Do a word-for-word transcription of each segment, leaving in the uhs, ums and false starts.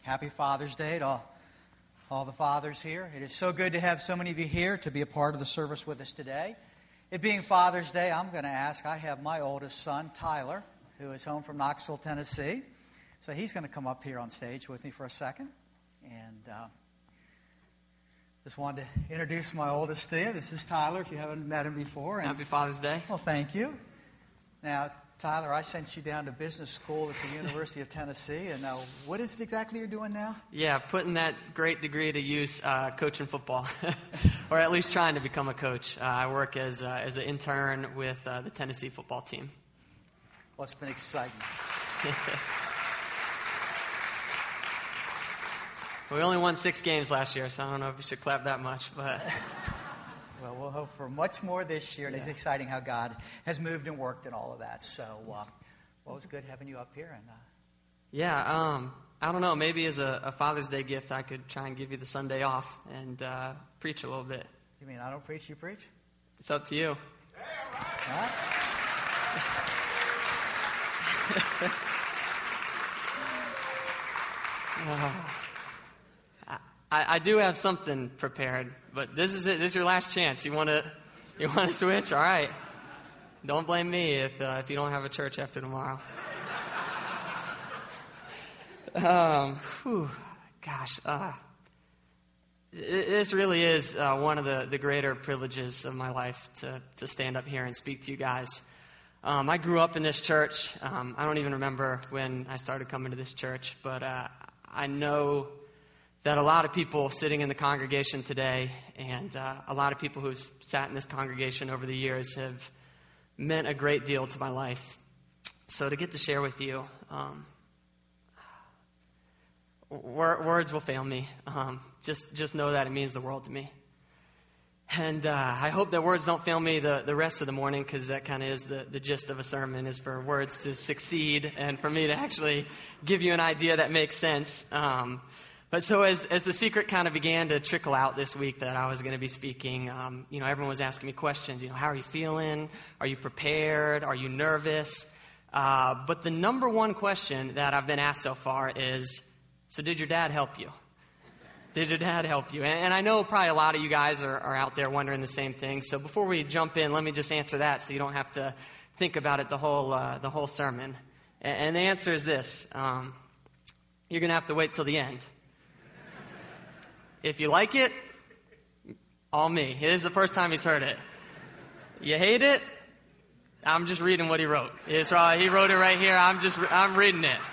Happy Father's Day to all, all the fathers here. It is so good to have so many of you here to be a part of the service with us today. It being Father's Day, I'm going to ask, I have my oldest son, Tyler, who is home from Knoxville, Tennessee. So he's going to come up here on stage with me for a second. And uh, just wanted to introduce my oldest to you. This is Tyler, if you haven't met him before. And, Happy Father's Day. Well, thank you. Now, Tyler, I sent you down to business school at the University of Tennessee, and now what is it exactly you're doing now? Yeah, putting that great degree to use, uh, coaching football, or at least trying to become a coach. Uh, I work as uh, as an intern with uh, the Tennessee football team. Well, it's been exciting. We only won six games last year, so I don't know if we should clap that much, but... Well, we'll hope for much more this year, and yeah. It's exciting how God has moved and worked and all of that. So, uh, well, it was good having you up here. And uh... Yeah, um, I don't know, maybe as a, a Father's Day gift, I could try and give you the Sunday off and uh, preach a little bit. You mean I don't preach, you preach? It's up to you. Huh? oh. I, I do have something prepared, but this is it. This is your last chance. You want to, you want to switch? All right. Don't blame me if uh, if you don't have a church after tomorrow. um, whew, gosh, uh, this really is uh, one of the, the greater privileges of my life to to stand up here and speak to you guys. Um, I grew up in this church. Um, I don't even remember when I started coming to this church, but uh, I know that a lot of people sitting in the congregation today and uh, a lot of people who've sat in this congregation over the years have meant a great deal to my life. So to get to share with you, um, wor- words will fail me. Um, just just know that it means the world to me. And uh, I hope that words don't fail me the, the rest of the morning, because that kind of is the, the gist of a sermon, is for words to succeed and for me to actually give you an idea that makes sense. Um But so as as the secret kind of began to trickle out this week that I was going to be speaking, um, you know, everyone was asking me questions. You know, how are you feeling? Are you prepared? Are you nervous? Uh, but the number one question that I've been asked so far is, so did your dad help you? Did your dad help you? And, and I know probably a lot of you guys are, are out there wondering the same thing. So before we jump in, let me just answer that so you don't have to think about it the whole uh, the whole sermon. And, and the answer is this. Um, you're going to have to wait till the end. If you like it, all me. It is the first time he's heard it. You hate it? I'm just reading what he wrote. It's right. He wrote it right here. I'm just, I'm reading it.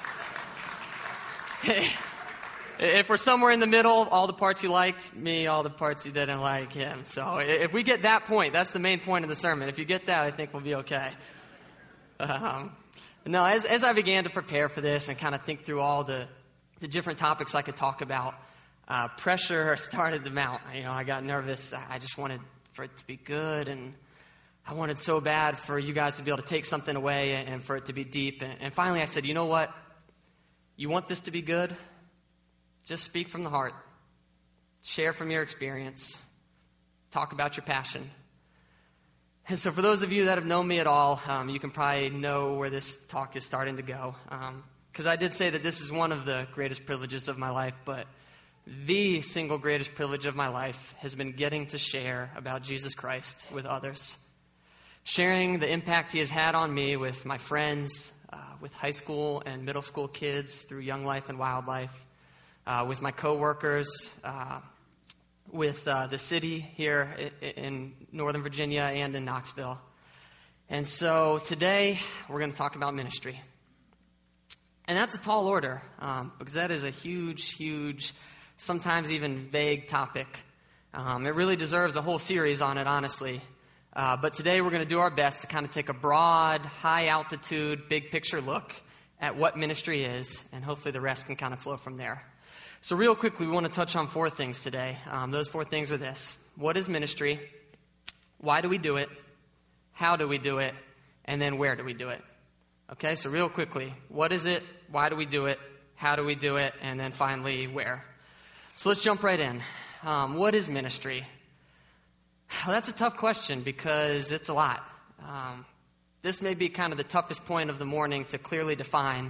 If we're somewhere in the middle, all the parts you liked, me, all the parts you didn't like, him. So if we get that point, that's the main point of the sermon. If you get that, I think we'll be okay. Um, no, as, as I began to prepare for this and kind of think through all the, the different topics I could talk about, Uh, pressure started to mount. You know, I got nervous. I just wanted for it to be good, and I wanted so bad for you guys to be able to take something away and for it to be deep. And, and finally I said, you know what? You want this to be good? Just speak from the heart. Share from your experience. Talk about your passion. And so for those of you that have known me at all, um, you can probably know where this talk is starting to go. Because um, I did say that this is one of the greatest privileges of my life, but the single greatest privilege of my life has been getting to share about Jesus Christ with others. Sharing the impact he has had on me with my friends, uh, with high school and middle school kids through Young Life and Wildlife, uh, with my coworkers, uh, with uh, the city here in Northern Virginia and in Knoxville. And so today we're going to talk about ministry. And that's a tall order, um, because that is a huge, huge, sometimes even vague topic. Um, it really deserves a whole series on it, honestly. Uh, but today we're going to do our best to kind of take a broad, high-altitude, big-picture look at what ministry is, and hopefully the rest can kind of flow from there. So real quickly, we want to touch on four things today. Um, those four things are this. What is ministry? Why do we do it? How do we do it? And then where do we do it? Okay, so real quickly, what is it? Why do we do it? How do we do it? And then finally, where? So let's jump right in. Um, what is ministry? Well, that's a tough question because it's a lot. Um, this may be kind of the toughest point of the morning to clearly define,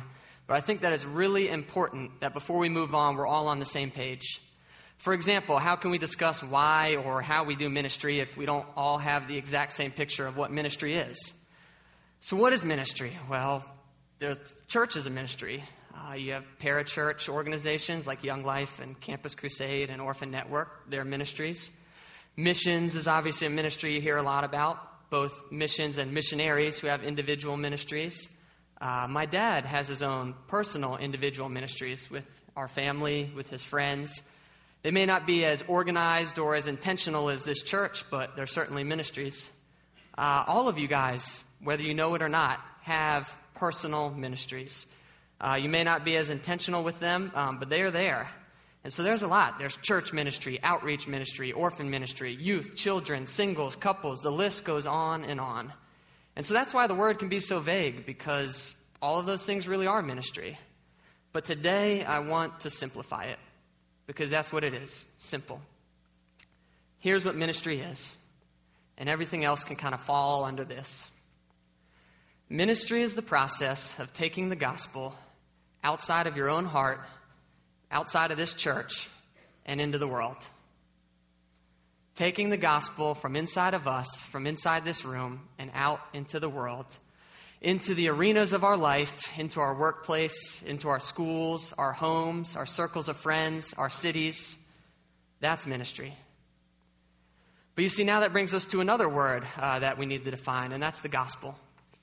But I think that it's really important that before we move on, we're all on the same page. For example, how can we discuss why or how we do ministry if we don't all have the exact same picture of what ministry is? So what is ministry? Well, the church is a ministry. Uh, you have parachurch organizations like Young Life and Campus Crusade and Orphan Network. They're ministries. Missions is obviously a ministry you hear a lot about, both missions and missionaries who have individual ministries. Uh, my dad has his own personal individual ministries with our family, with his friends. They may not be as organized or as intentional as this church, but they're certainly ministries. Uh, all of you guys, whether you know it or not, have personal ministries. Uh, you may not be as intentional with them, um, but they are there. And so there's a lot. There's church ministry, outreach ministry, orphan ministry, youth, children, singles, couples. The list goes on and on. And so that's why the word can be so vague, because all of those things really are ministry. But today I want to simplify it, because that's what it is, simple. Here's what ministry is, and everything else can kind of fall under this. Ministry is the process of taking the gospel outside of your own heart, outside of this church, and into the world. Taking the gospel from inside of us, from inside this room, and out into the world, into the arenas of our life, into our workplace, into our schools, our homes, our circles of friends, our cities. That's ministry. But you see, now that brings us to another word uh, that we need to define, and that's the gospel.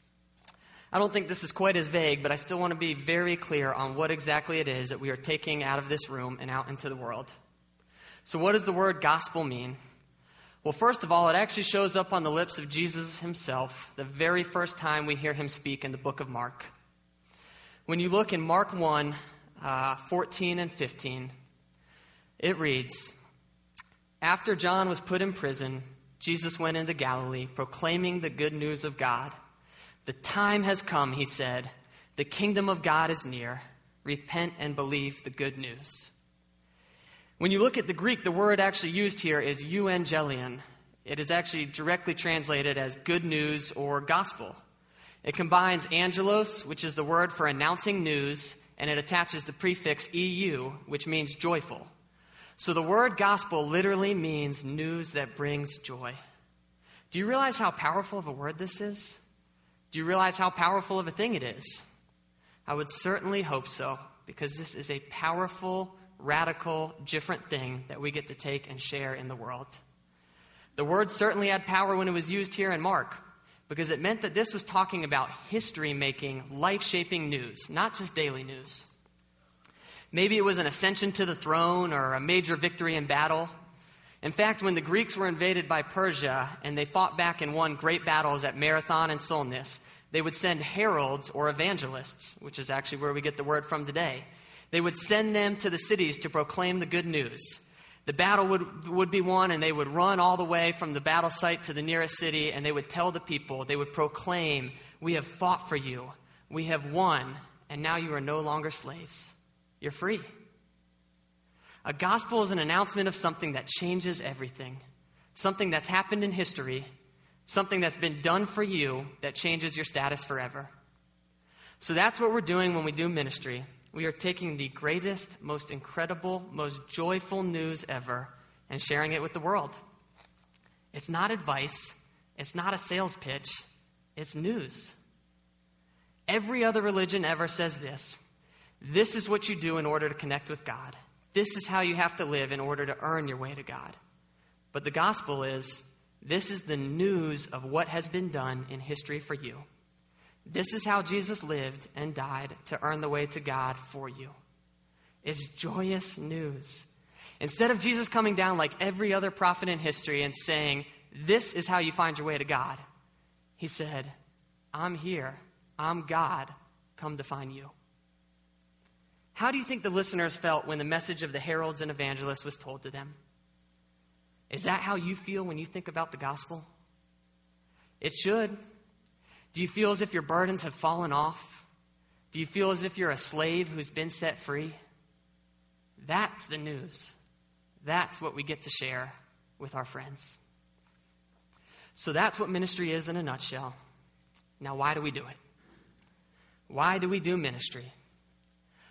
I don't think this is quite as vague, but I still want to be very clear on what exactly it is that we are taking out of this room and out into the world. So what does the word gospel mean? Well, first of all, it actually shows up on the lips of Jesus himself the very first time we hear him speak in the book of Mark. When you look in Mark one, uh, fourteen and fifteen, it reads, "After John was put in prison, Jesus went into Galilee, proclaiming the good news of God. The time has come," he said. "The kingdom of God is near. Repent and believe the good news." When you look at the Greek, the word actually used here is euangelion. It is actually directly translated as good news or gospel. It combines angelos, which is the word for announcing news, and it attaches the prefix eu, which means joyful. So the word gospel literally means news that brings joy. Do you realize how powerful of a word this is? Do you realize how powerful of a thing it is? I would certainly hope so, because this is a powerful, radical, different thing that we get to take and share in the world. The word certainly had power when it was used here in Mark, because it meant that this was talking about history-making, life-shaping news, not just daily news. Maybe it was an ascension to the throne or a major victory in battle. In fact, when the Greeks were invaded by Persia and they fought back and won great battles at Marathon and Solness, they would send heralds or evangelists, which is actually where we get the word from today. They would send them to the cities to proclaim the good news. The battle would, would be won, and they would run all the way from the battle site to the nearest city, and they would tell the people, they would proclaim, "We have fought for you. We have won, and now you are no longer slaves. You're free." A gospel is an announcement of something that changes everything, something that's happened in history, something that's been done for you that changes your status forever. So that's what we're doing when we do ministry. We are taking the greatest, most incredible, most joyful news ever and sharing it with the world. It's not advice. It's not a sales pitch. It's news. Every other religion ever says this: this is what you do in order to connect with God. This is how you have to live in order to earn your way to God. But the gospel is, this is the news of what has been done in history for you. This is how Jesus lived and died to earn the way to God for you. It's joyous news. Instead of Jesus coming down like every other prophet in history and saying, "This is how you find your way to God," he said, "I'm here. I'm God. Come to find you." How do you think the listeners felt when the message of the heralds and evangelists was told to them? Is that how you feel when you think about the gospel? It should. Do you feel as if your burdens have fallen off? Do you feel as if you're a slave who's been set free? That's the news. That's what we get to share with our friends. So that's what ministry is in a nutshell. Now, why do we do it? Why do we do ministry?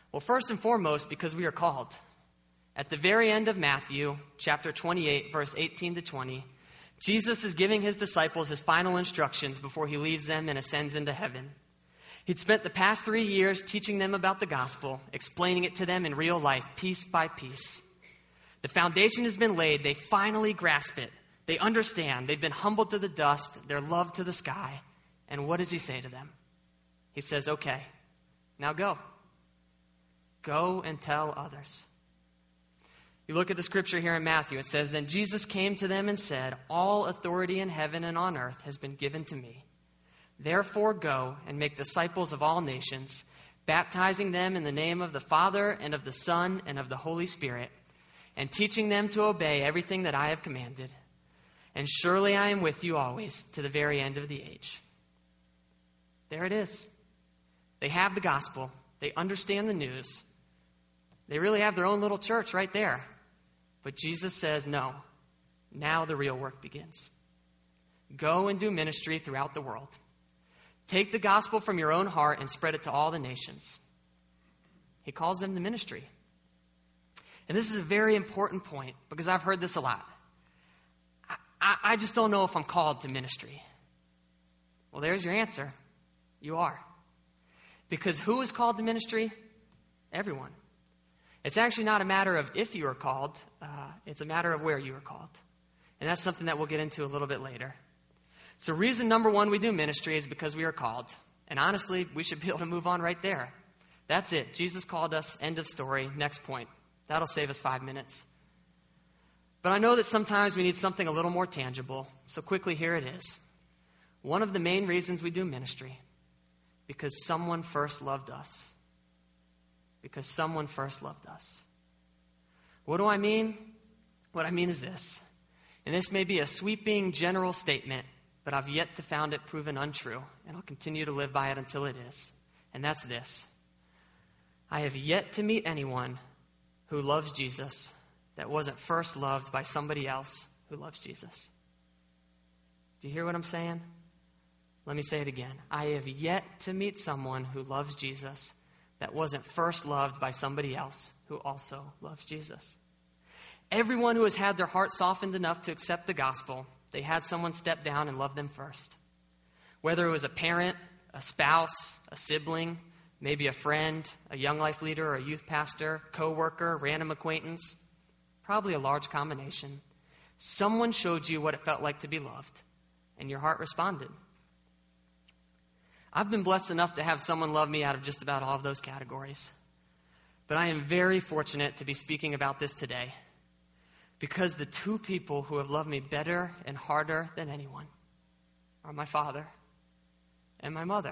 Well, first and foremost, because we are called. At the very end of Matthew, chapter twenty-eight, verse eighteen to twenty, Jesus is giving his disciples his final instructions before he leaves them and ascends into heaven. He'd spent the past three years teaching them about the gospel, explaining it to them in real life, piece by piece. The foundation has been laid. They finally grasp it. They understand. They've been humbled to the dust. They're loved to the sky. And what does he say to them? He says, okay, now go. Go and tell others. You look at the scripture here in Matthew. It says, then Jesus came to them and said, all authority in heaven and on earth has been given to me. Therefore go and make disciples of all nations, baptizing them in the name of the Father and of the Son and of the Holy Spirit, and teaching them to obey everything that I have commanded. And surely I am with you always to the very end of the age. There it is. They have the gospel. They understand the news. They really have their own little church right there. But Jesus says, no, now the real work begins. Go and do ministry throughout the world. Take the gospel from your own heart and spread it to all the nations. He calls them to ministry. And this is a very important point because I've heard this a lot. I, I, I just don't know if I'm called to ministry. Well, there's your answer. You are. Because who is called to ministry? Everyone. It's actually not a matter of if you are called. Uh, it's a matter of where you are called. And that's something that we'll get into a little bit later. So reason number one we do ministry is because we are called. And honestly, we should be able to move on right there. That's it. Jesus called us. End of story. Next point. That'll save us five minutes. But I know that sometimes we need something a little more tangible. So quickly, here it is. One of the main reasons we do ministry, because someone first loved us. Because someone first loved us. What do I mean? What I mean is this. And this may be a sweeping general statement, but I've yet to found it proven untrue, and I'll continue to live by it until it is. And that's this. I have yet to meet anyone who loves Jesus that wasn't first loved by somebody else who loves Jesus. Do you hear what I'm saying? Let me say it again. I have yet to meet someone who loves Jesus that wasn't first loved by somebody else who also loves Jesus. Everyone who has had their heart softened enough to accept the gospel, they had someone step down and love them first. Whether it was a parent, a spouse, a sibling, maybe a friend, a young life leader, or a youth pastor, coworker, random acquaintance, probably a large combination. Someone showed you what it felt like to be loved, and your heart responded. I've been blessed enough to have someone love me out of just about all of those categories. But I am very fortunate to be speaking about this today because the two people who have loved me better and harder than anyone are my father and my mother.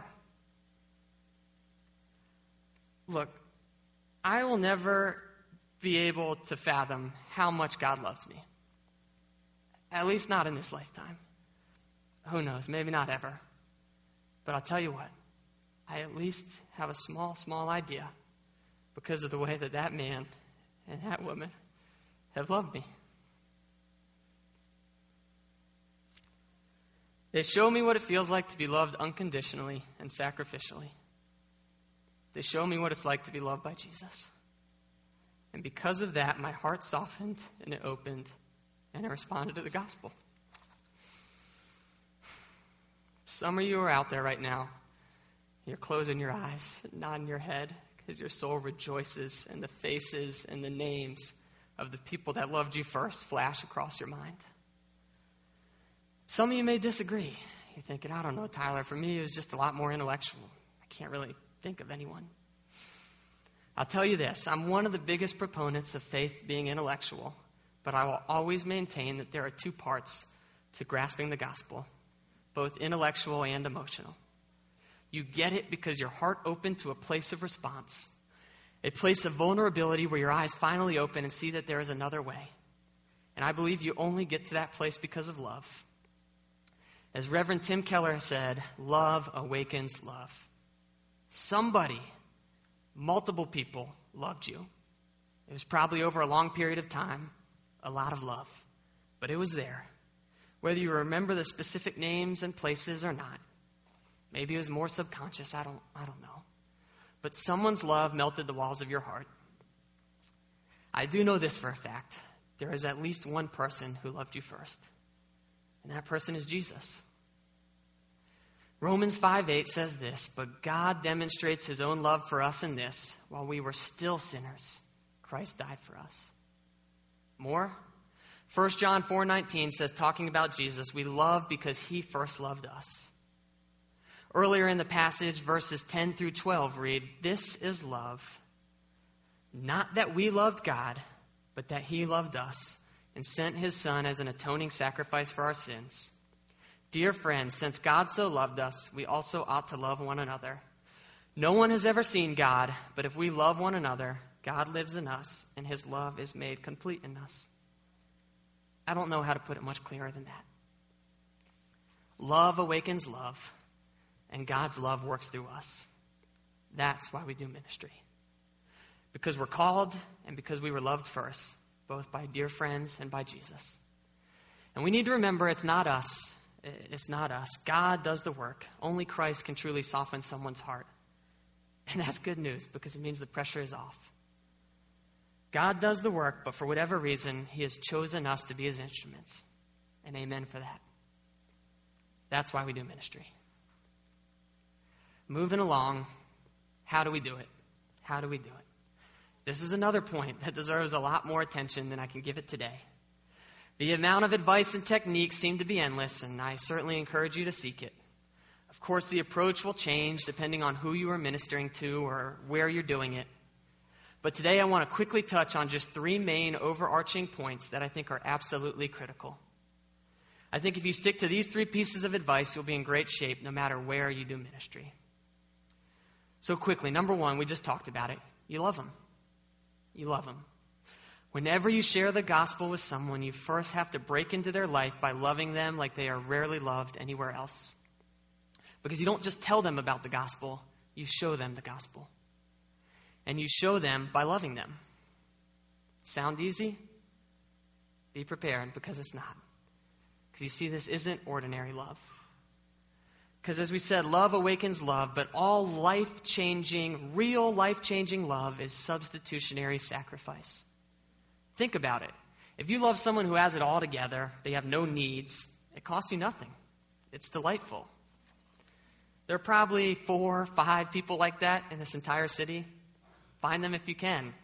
Look, I will never be able to fathom how much God loves me. At least not in this lifetime. Who knows? Maybe not ever. But I'll tell you what, I at least have a small, small idea because of the way that that man and that woman have loved me. They show me what it feels like to be loved unconditionally and sacrificially. They show me what it's like to be loved by Jesus. And because of that, my heart softened and it opened and I responded to the gospel. Some of you are out there right now. You're closing your eyes, nodding your head, because your soul rejoices and the faces and the names of the people that loved you first flash across your mind. Some of you may disagree. You're thinking, I don't know, Tyler. For me, it was just a lot more intellectual. I can't really think of anyone. I'll tell you this. I'm one of the biggest proponents of faith being intellectual, but I will always maintain that there are two parts to grasping the gospel, both intellectual and emotional. You get it because your heart opened to a place of response, a place of vulnerability where your eyes finally open and see that there is another way. And I believe you only get to that place because of love. As Reverend Tim Keller said, love awakens love. Somebody, multiple people loved you. It was probably over a long period of time, a lot of love, but it was there. Whether you remember the specific names and places or not. Maybe it was more subconscious, I don't, I don't know. but someone's love melted the walls of your heart. I do know this for a fact. There is at least one person who loved you first, and that person is Jesus. Romans five eight says this, but God demonstrates his own love for us in this, while we were still sinners, Christ died for us. More? First John four nineteen says, talking about Jesus, we love because he first loved us. Earlier in the passage, verses ten through twelve read, this is love, not that we loved God, but that he loved us and sent his Son as an atoning sacrifice for our sins. Dear friends, since God so loved us, we also ought to love one another. No one has ever seen God, but if we love one another, God lives in us, and his love is made complete in us. I don't know how to put it much clearer than that. Love awakens love, and God's love works through us. That's why we do ministry. Because we're called, and because we were loved first, both by dear friends and by Jesus. And we need to remember it's not us. It's not us. God does the work. Only Christ can truly soften someone's heart. And that's good news because it means the pressure is off. God does the work, but for whatever reason, he has chosen us to be his instruments. And amen for that. That's why we do ministry. Moving along, how do we do it? How do we do it? This is another point that deserves a lot more attention than I can give it today. The amount of advice and techniques seem to be endless, and I certainly encourage you to seek it. Of course, the approach will change depending on who you are ministering to or where you're doing it. But today I want to quickly touch on just three main overarching points that I think are absolutely critical. I think if you stick to these three pieces of advice, you'll be in great shape no matter where you do ministry. So quickly, number one, we just talked about it. You love them. You love them. Whenever you share the gospel with someone, you first have to break into their life by loving them like they are rarely loved anywhere else. Because you don't just tell them about the gospel, you show them the gospel. And you show them by loving them. Sound easy? Be prepared, because it's not. Because you see, this isn't ordinary love. Because as we said, love awakens love, but all life-changing, real life-changing love is substitutionary sacrifice. Think about it. If you love someone who has it all together, they have no needs, it costs you nothing. It's delightful. There are probably four or five people like that in this entire city. Find them if you can.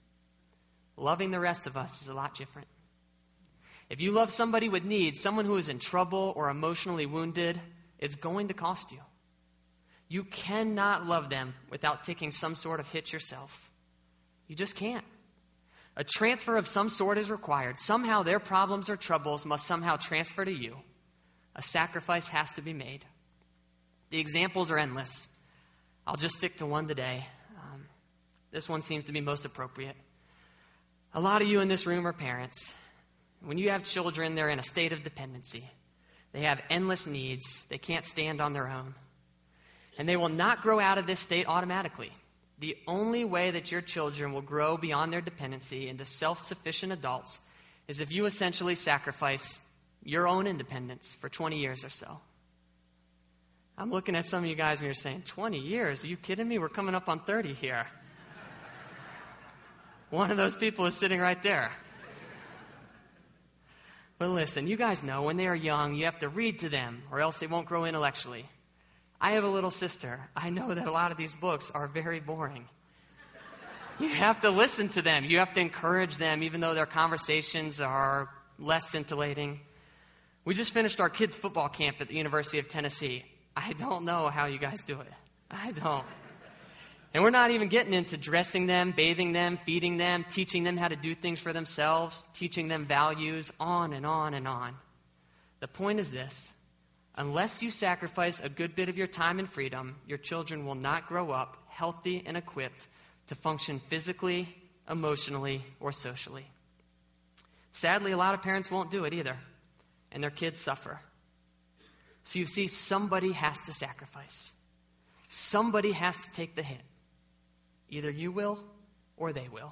Loving the rest of us is a lot different. If you love somebody with needs, someone who is in trouble or emotionally wounded, it's going to cost you. You cannot love them without taking some sort of hit yourself. You just can't. A transfer of some sort is required. Somehow their problems or troubles must somehow transfer to you. A sacrifice has to be made. The examples are endless. I'll just stick to one today. Um, this one seems to be most appropriate. A lot of you in this room are parents. When you have children, they're in a state of dependency. They have endless needs. They can't stand on their own. And they will not grow out of this state automatically. The only way that your children will grow beyond their dependency into self-sufficient adults is if you essentially sacrifice your own independence for twenty years or so. I'm looking at some of you guys and you're saying, twenty years? Are you kidding me? We're coming up on thirty here. One of those people is sitting right there. But listen, you guys know when they are young, you have to read to them or else they won't grow intellectually. I have a little sister. I know that a lot of these books are very boring. You have to listen to them. You have to encourage them, even though their conversations are less scintillating. We just finished our kids' football camp at the University of Tennessee. I don't know how you guys do it. I don't. And we're not even getting into dressing them, bathing them, feeding them, teaching them how to do things for themselves, teaching them values, on and on and on. The point is this. Unless you sacrifice a good bit of your time and freedom, your children will not grow up healthy and equipped to function physically, emotionally, or socially. Sadly, a lot of parents won't do it either, and their kids suffer. So you see, somebody has to sacrifice. Somebody has to take the hit. Either you will or they will.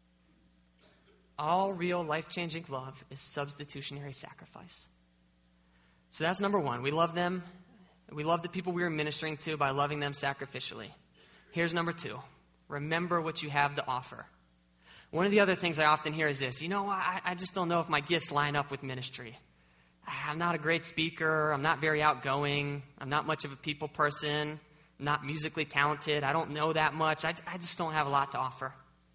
All real life-changing love is substitutionary sacrifice. So that's number one. We love them. We love the people we are ministering to by loving them sacrificially. Here's number two. Remember what you have to offer. One of the other things I often hear is this, you know, I, I just don't know if my gifts line up with ministry. I'm not a great speaker. I'm not very outgoing. I'm not much of a people person. I'm not musically talented. I don't know that much. I, I just don't have a lot to offer.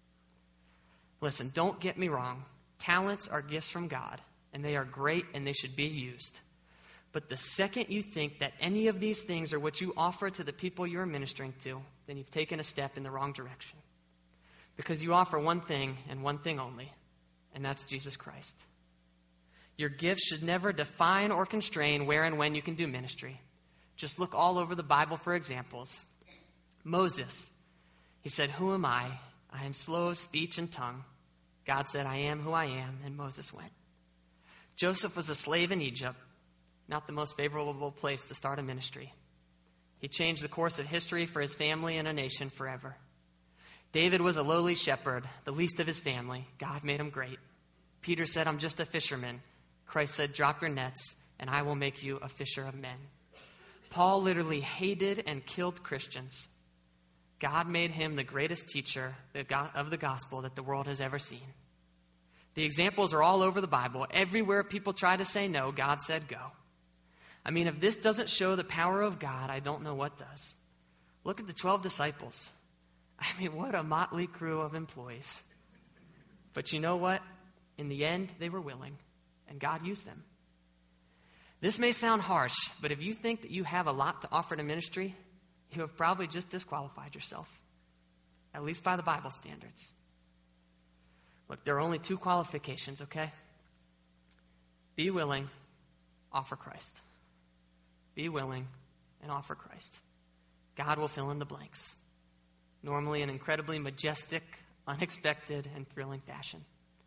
Listen, don't get me wrong. Talents are gifts from God, and they are great, and they should be used. But the second you think that any of these things are what you offer to the people you're ministering to, then you've taken a step in the wrong direction. Because you offer one thing and one thing only, and that's Jesus Christ. Your gifts should never define or constrain where and when you can do ministry. Just look all over the Bible for examples. Moses, he said, "Who am I? I am slow of speech and tongue." God said, "I am who I am," and Moses went. Joseph was a slave in Egypt, not the most favorable place to start a ministry. He changed the course of history for his family and a nation forever. David was a lowly shepherd, the least of his family. God made him great. Peter said, "I'm just a fisherman." Christ said, "Drop your nets, and I will make you a fisher of men." Paul literally hated and killed Christians. God made him the greatest teacher of the gospel that the world has ever seen. The examples are all over the Bible. Everywhere people try to say no, God said go. I mean, if this doesn't show the power of God, I don't know what does. Look at the twelve disciples. I mean, what a motley crew of employees. But you know what? In the end, they were willing, and God used them. This may sound harsh, but if you think that you have a lot to offer to ministry, you have probably just disqualified yourself, at least by the Bible standards. Look, there are only two qualifications, okay? Be willing, offer Christ. Be willing and offer Christ. God will fill in the blanks, normally in incredibly majestic, unexpected, and thrilling fashion.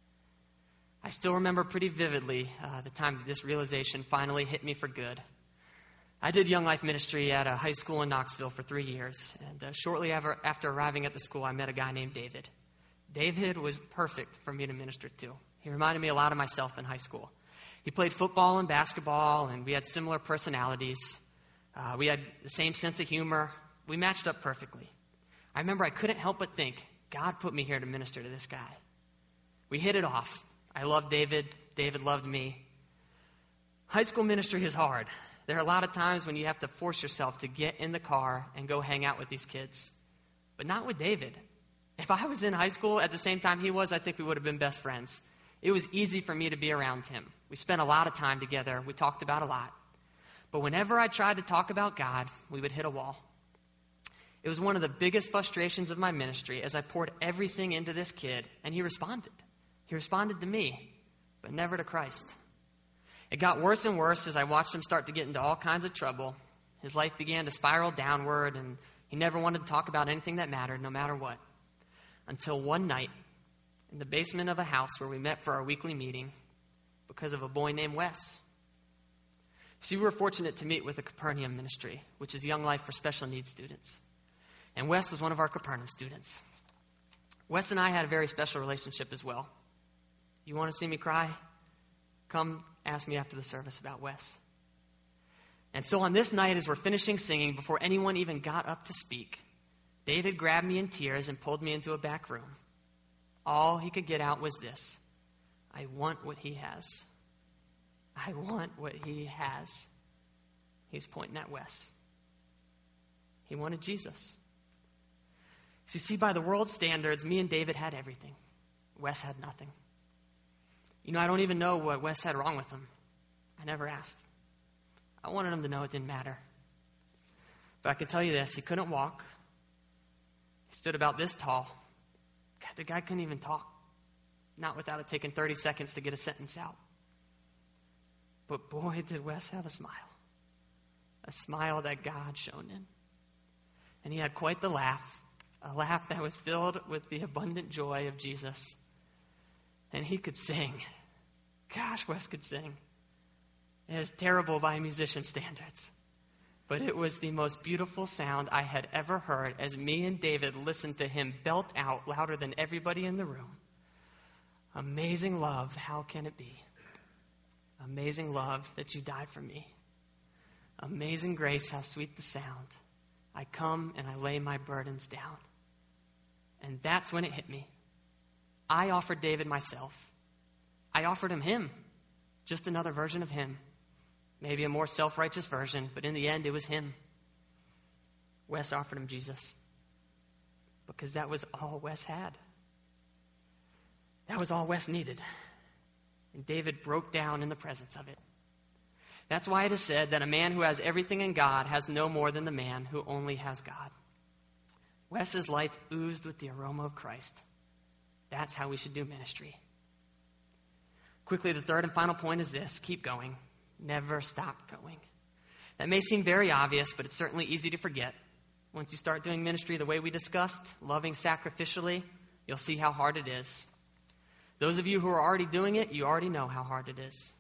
I still remember pretty vividly uh, the time that this realization finally hit me for good. I did Young Life Ministry at a high school in Knoxville for three years, and uh, shortly after, after arriving at the school, I met a guy named David. David was perfect for me to minister to. He reminded me a lot of myself in high school. He played football and basketball, and we had similar personalities. Uh, we had the same sense of humor. We matched up perfectly. I remember I couldn't help but think, God put me here to minister to this guy. We hit it off. I loved David. David loved me. High school ministry is hard. There are a lot of times when you have to force yourself to get in the car and go hang out with these kids. But not with David. If I was in high school at the same time he was, I think we would have been best friends. It was easy for me to be around him. We spent a lot of time together. We talked about a lot. But whenever I tried to talk about God, we would hit a wall. It was one of the biggest frustrations of my ministry as I poured everything into this kid, and he responded. He responded to me, but never to Christ. It got worse and worse as I watched him start to get into all kinds of trouble. His life began to spiral downward, and he never wanted to talk about anything that mattered, no matter what. Until one night, in the basement of a house where we met for our weekly meeting, because of a boy named Wes. See, we were fortunate to meet with the Capernaum Ministry, which is Young Life for special needs students. And Wes was one of our Capernaum students. Wes and I had a very special relationship as well. You want to see me cry? Come ask me after the service about Wes. And so on this night, as we're finishing singing, before anyone even got up to speak, David grabbed me in tears and pulled me into a back room. All he could get out was this: I want what he has. I want what he has. He's pointing at Wes. He wanted Jesus. So you see, by the world's standards, me and David had everything. Wes had nothing. You know, I don't even know what Wes had wrong with him. I never asked. I wanted him to know it didn't matter. But I can tell you this, he couldn't walk. He stood about this tall. God, the guy couldn't even talk. Not without it taking thirty seconds to get a sentence out. But boy, did Wes have a smile. A smile that God shone in. And he had quite the laugh. A laugh that was filled with the abundant joy of Jesus. And he could sing. Gosh, Wes could sing. It was terrible by musician standards. But it was the most beautiful sound I had ever heard as me and David listened to him belt out louder than everybody in the room. Amazing love, how can it be? Amazing love that you died for me. Amazing grace, how sweet the sound. I come and I lay my burdens down. And that's when it hit me. I offered David myself. I offered him him, just another version of him. Maybe a more self-righteous version, but in the end, it was him. Wes offered him Jesus because that was all Wes had. That was all Wes needed. And David broke down in the presence of it. That's why it is said that a man who has everything in God has no more than the man who only has God. Wes's life oozed with the aroma of Christ. That's how we should do ministry. Quickly, the third and final point is this: keep going. Never stop going. That may seem very obvious, but it's certainly easy to forget. Once you start doing ministry the way we discussed, loving sacrificially, you'll see how hard it is. Those of you who are already doing it, you already know how hard it is.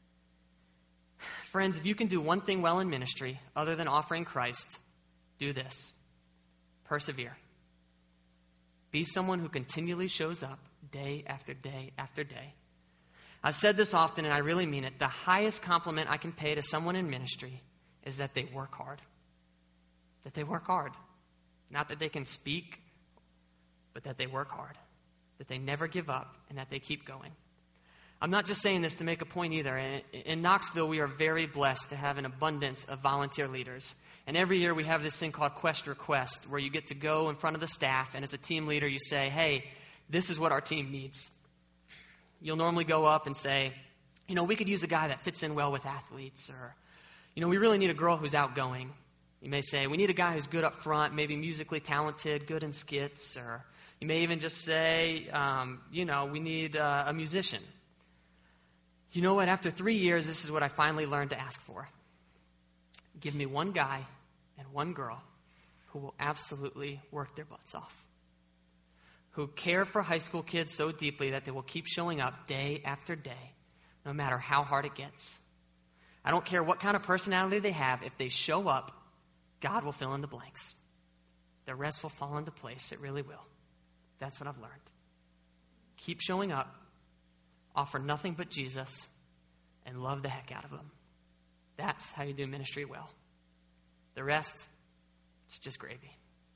Friends, if you can do one thing well in ministry other than offering Christ, do this. Persevere. Be someone who continually shows up day after day after day. I've said this often, and I really mean it. The highest compliment I can pay to someone in ministry is that they work hard. That they work hard. Not that they can speak, but that they work hard. That they never give up, and that they keep going. I'm not just saying this to make a point either. In, in Knoxville, we are very blessed to have an abundance of volunteer leaders. And every year we have this thing called Quest Request, where you get to go in front of the staff, and as a team leader, you say, hey, this is what our team needs. You'll normally go up and say, you know, we could use a guy that fits in well with athletes, or, you know, we really need a girl who's outgoing. You may say, we need a guy who's good up front, maybe musically talented, good in skits, or you may even just say, um, you know, we need uh, a musician. You know what? After three years, this is what I finally learned to ask for. Give me one guy and one girl who will absolutely work their butts off, who care for high school kids so deeply that they will keep showing up day after day, no matter how hard it gets. I don't care what kind of personality they have. If they show up, God will fill in the blanks. The rest will fall into place. It really will. That's what I've learned. Keep showing up, offer nothing but Jesus, and love the heck out of him. That's how you do ministry well. The rest, it's just gravy.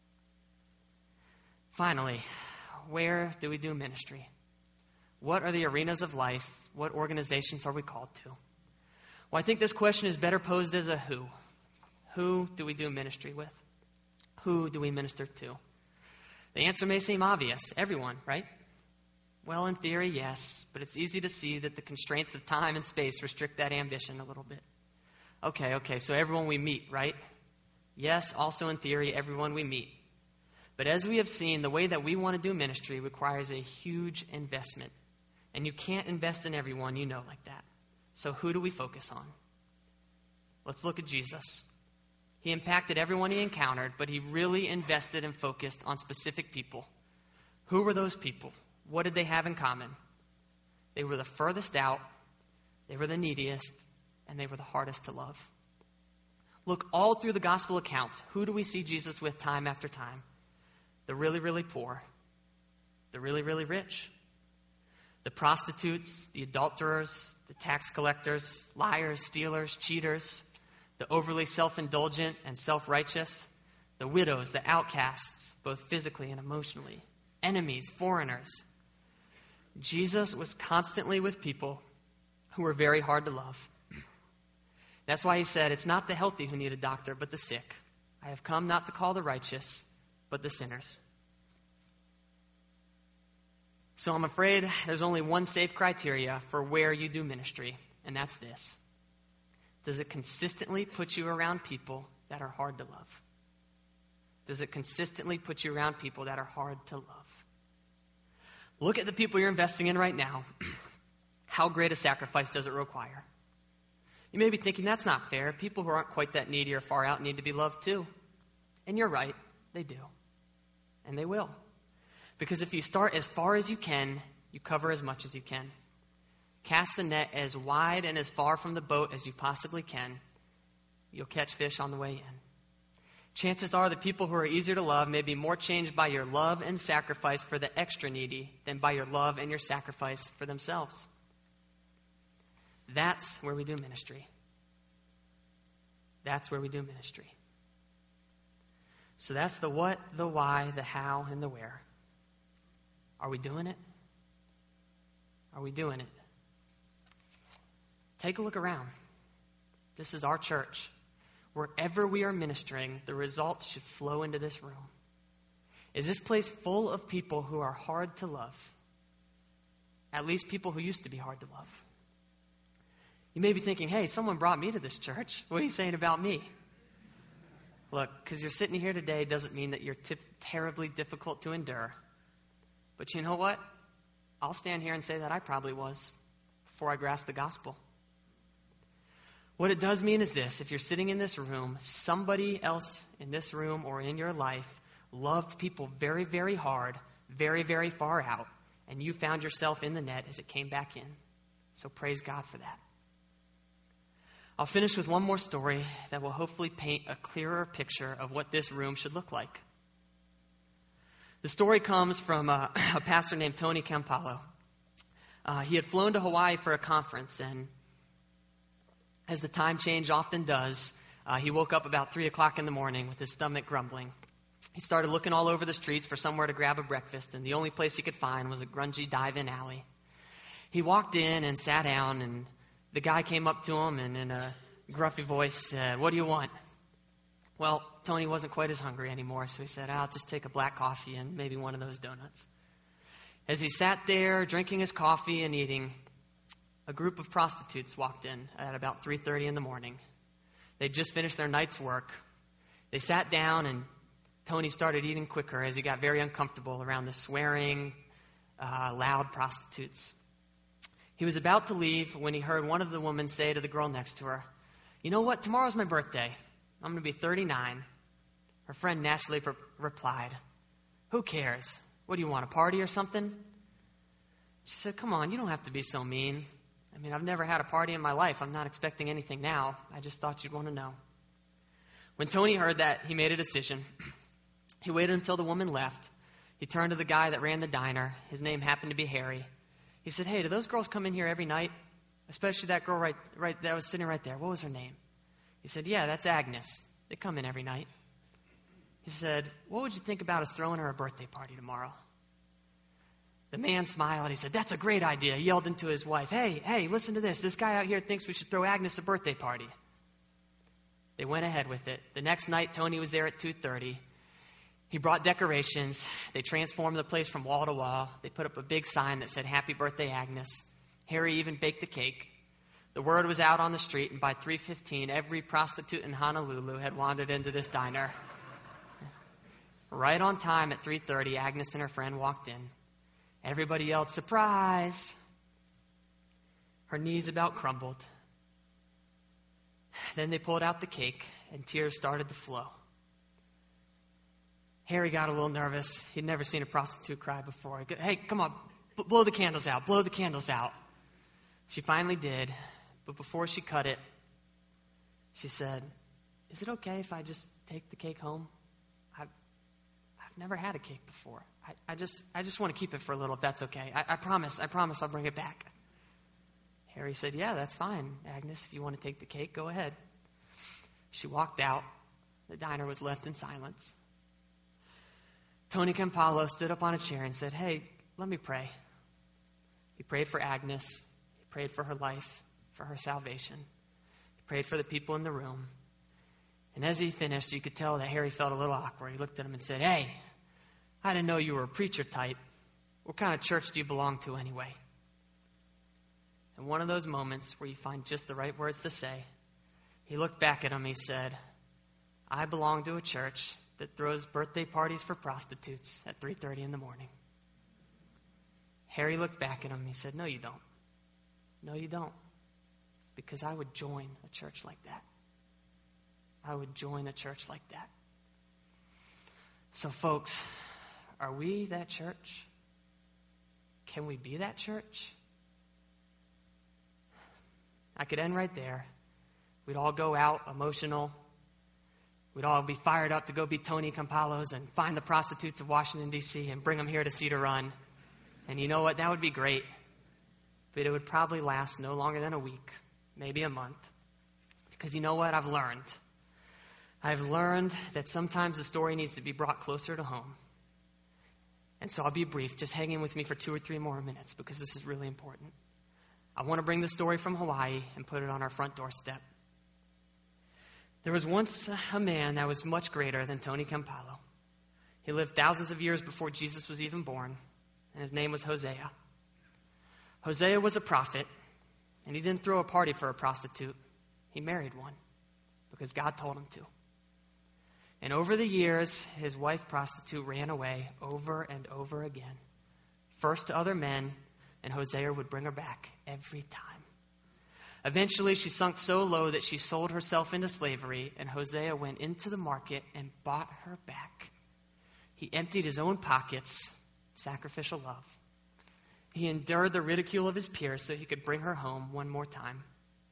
Finally, where do we do ministry? What are the arenas of life? What organizations are we called to? Well, I think this question is better posed as a who. Who do we do ministry with? Who do we minister to? The answer may seem obvious. Everyone, right? Well, in theory, yes, but it's easy to see that the constraints of time and space restrict that ambition a little bit. Okay, okay, so everyone we meet, right? Yes, also in theory, everyone we meet. But as we have seen, the way that we want to do ministry requires a huge investment. And you can't invest in everyone you know like that. So who do we focus on? Let's look at Jesus. He impacted everyone he encountered, but he really invested and focused on specific people. Who were those people? What did they have in common? They were the furthest out, they were the neediest, and they were the hardest to love. Look all through the gospel accounts. Who do we see Jesus with time after time? The really, really poor, the really, really rich, the prostitutes, the adulterers, the tax collectors, liars, stealers, cheaters, the overly self-indulgent and self-righteous, the widows, the outcasts, both physically and emotionally, enemies, foreigners. Jesus was constantly with people who were very hard to love. That's why he said, it's not the healthy who need a doctor, but the sick. I have come not to call the righteous, but the sinners. So I'm afraid there's only one safe criteria for where you do ministry, and that's this. Does it consistently put you around people that are hard to love? Does it consistently put you around people that are hard to love? Look at the people you're investing in right now. How great a sacrifice does it require? You may be thinking, that's not fair. People who aren't quite that needy or far out need to be loved too. And you're right, they do. And they will. Because if you start as far as you can, you cover as much as you can. Cast the net as wide and as far from the boat as you possibly can. You'll catch fish on the way in. Chances are the people who are easier to love may be more changed by your love and sacrifice for the extra needy than by your love and your sacrifice for themselves. That's where we do ministry. That's where we do ministry. So that's the what, the why, the how, and the where. Are we doing it? Are we doing it? Take a look around. This is our church. Wherever we are ministering, the results should flow into this room. Is this place full of people who are hard to love? At least people who used to be hard to love. You may be thinking, hey, someone brought me to this church. What are you saying about me? Look, because you're sitting here today doesn't mean that you're t- terribly difficult to endure. But you know what? I'll stand here and say that I probably was before I grasped the gospel. What it does mean is this: if you're sitting in this room, somebody else in this room or in your life loved people very, very hard, very, very far out, and you found yourself in the net as it came back in. So praise God for that. I'll finish with one more story that will hopefully paint a clearer picture of what this room should look like. The story comes from a, a pastor named Tony Campolo. Uh, he had flown to Hawaii for a conference, and as the time change often does, uh, he woke up about three o'clock in the morning with his stomach grumbling. He started looking all over the streets for somewhere to grab a breakfast, and the only place he could find was a grungy dive-in alley. He walked in and sat down, and the guy came up to him and in a gruffy voice said, "What do you want?" Well, Tony wasn't quite as hungry anymore, so he said, "I'll just take a black coffee and maybe one of those donuts." As he sat there drinking his coffee and eating, a group of prostitutes walked in at about three thirty in the morning. They'd just finished their night's work. They sat down, and Tony started eating quicker as he got very uncomfortable around the swearing, uh, loud prostitutes. He was about to leave when he heard one of the women say to the girl next to her, "You know what? Tomorrow's my birthday. I'm going to be thirty-nine. Her friend naturally re- replied, "Who cares? What do you want, a party or something?" She said, "Come on, you don't have to be so mean. I mean, I've never had a party in my life. I'm not expecting anything now. I just thought you'd want to know." When Tony heard that, he made a decision. He waited until the woman left. He turned to the guy that ran the diner. His name happened to be Harry. He said, "Hey, do those girls come in here every night? Especially that girl right, right that was sitting right there. What was her name?" He said, "Yeah, that's Agnes. They come in every night." He said, "What would you think about us throwing her a birthday party tomorrow?" The man smiled. He said, "That's a great idea." He yelled into his wife, "Hey, hey, listen to this. This guy out here thinks we should throw Agnes a birthday party." They went ahead with it. The next night, Tony was there at two thirty. He brought decorations. They transformed the place from wall to wall. They put up a big sign that said, "Happy Birthday, Agnes." Harry even baked the cake. The word was out on the street, and by three fifteen, every prostitute in Honolulu had wandered into this diner. Right on time at three thirty, Agnes and her friend walked in. Everybody yelled, "Surprise!" Her knees about crumbled. Then they pulled out the cake, and tears started to flow. Harry got a little nervous. He'd never seen a prostitute cry before. He go, "Hey, come on, b- blow the candles out, blow the candles out." She finally did, but before she cut it, she said, "Is it okay if I just take the cake home? I've, I've never had a cake before. I, I just I just want to keep it for a little, if that's okay. I, I promise, I promise I'll bring it back." Harry said, "Yeah, that's fine, Agnes. If you want to take the cake, go ahead." She walked out. The diner was left in silence. Tony Campolo stood up on a chair and said, "Hey, let me pray." He prayed for Agnes. He prayed for her life, for her salvation. He prayed for the people in the room. And as he finished, you could tell that Harry felt a little awkward. He looked at him and said, "Hey, I didn't know you were a preacher type. What kind of church do you belong to anyway?" And one of those moments where you find just the right words to say, he looked back at him. He said, "I belong to a church that throws birthday parties for prostitutes at three thirty in the morning." Harry looked back at him. He said, "No, you don't. No, you don't. Because I would join a church like that. I would join a church like that." So, folks, are we that church? Can we be that church? I could end right there. We'd all go out emotional. We'd all be fired up to go be Tony Campolo's and find the prostitutes of Washington, D C and bring them here to Cedar Run. And you know what? That would be great. But it would probably last no longer than a week, maybe a month. Because you know what? I've learned. I've learned that sometimes the story needs to be brought closer to home. And so I'll be brief. Just hang in with me for two or three more minutes because this is really important. I want to bring the story from Hawaii and put it on our front doorstep. There was once a man that was much greater than Tony Campolo. He lived thousands of years before Jesus was even born, and his name was Hosea. Hosea was a prophet, and he didn't throw a party for a prostitute. He married one because God told him to. And over the years, his wife prostitute ran away over and over again, first to other men, and Hosea would bring her back every time. Eventually, she sunk so low that she sold herself into slavery, and Hosea went into the market and bought her back. He emptied his own pockets, sacrificial love. He endured the ridicule of his peers so he could bring her home one more time.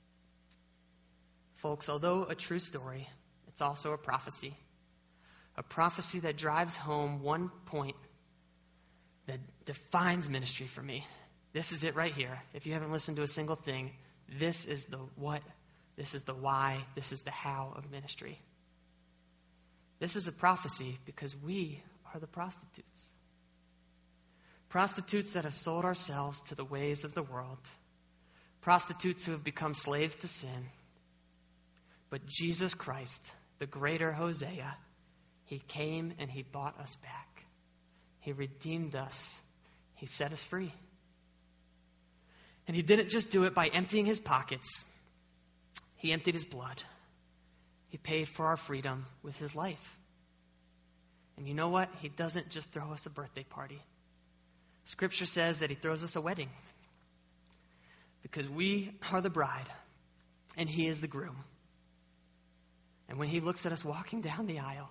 Folks, although a true story, it's also a prophecy. A prophecy that drives home one point that defines ministry for me. This is it right here. If you haven't listened to a single thing, this is the what, this is the why, this is the how of ministry. This is a prophecy because we are the prostitutes. Prostitutes that have sold ourselves to the ways of the world. Prostitutes who have become slaves to sin. But Jesus Christ, the greater Hosea, he came and he bought us back. He redeemed us. He set us free. And he didn't just do it by emptying his pockets. He emptied his blood. He paid for our freedom with his life. And you know what? He doesn't just throw us a birthday party. Scripture says that he throws us a wedding. Because we are the bride and he is the groom. And when he looks at us walking down the aisle,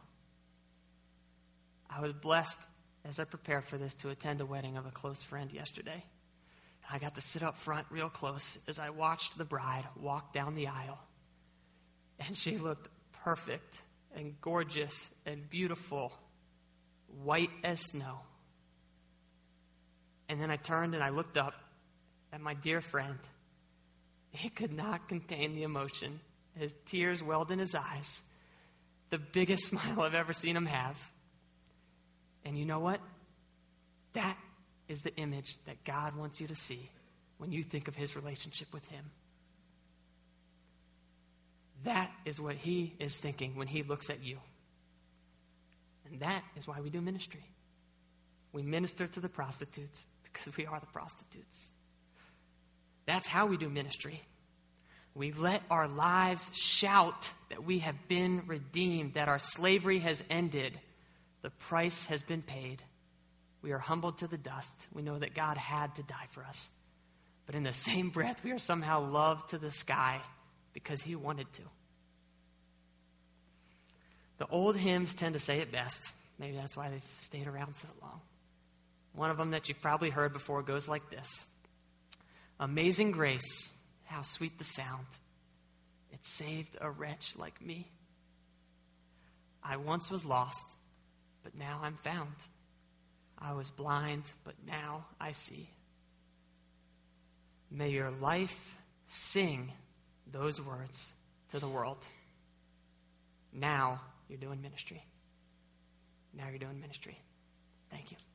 I was blessed as I prepared for this to attend a wedding of a close friend yesterday. I got to sit up front real close as I watched the bride walk down the aisle. And she looked perfect and gorgeous and beautiful, white as snow. And then I turned and I looked up at my dear friend. He could not contain the emotion. His tears welled in his eyes. The biggest smile I've ever seen him have. And you know what? That is the image that God wants you to see when you think of his relationship with him. That is what he is thinking when he looks at you. And that is why we do ministry. We minister to the prostitutes because we are the prostitutes. That's how we do ministry. We let our lives shout that we have been redeemed, that our slavery has ended. The price has been paid. We are humbled to the dust. We know that God had to die for us. But in the same breath, we are somehow loved to the sky because he wanted to. The old hymns tend to say it best. Maybe that's why they've stayed around so long. One of them that you've probably heard before goes like this. Amazing grace, how sweet the sound. It saved a wretch like me. I once was lost, but now I'm found. I was blind, but now I see. May your life sing those words to the world. Now you're doing ministry. Now you're doing ministry. Thank you.